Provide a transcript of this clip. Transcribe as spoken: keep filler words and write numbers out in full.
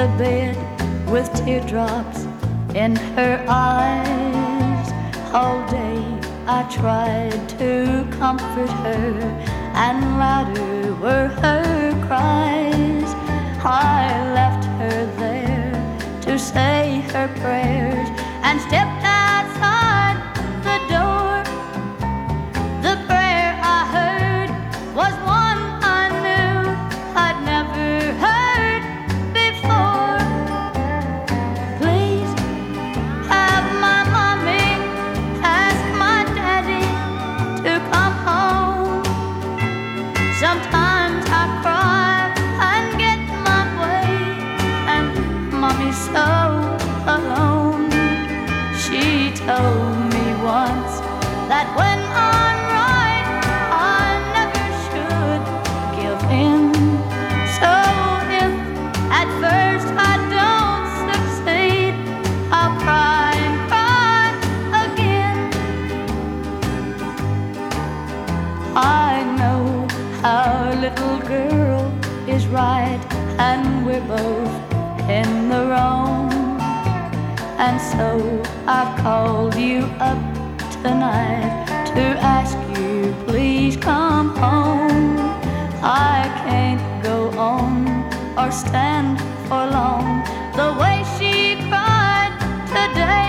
the bed with teardrops in her eyes. All day I tried to comfort her, and louder were her cries. I left her there to say her prayers and stepped outside the door. The prayer I heard was one I knew I'd never heard before. Please have my mommy ask my daddy to come home. Sometimes I cry and get my way, and mommy's so alone. She told me once that when I'm right, I never should give in. So if at first I don't succeed, I'll cry and cry again. I know our little girl is right, and we're both in the wrong. And so I've called you up tonight to ask you, please come home. I can't go on or stand for long the way she cried today.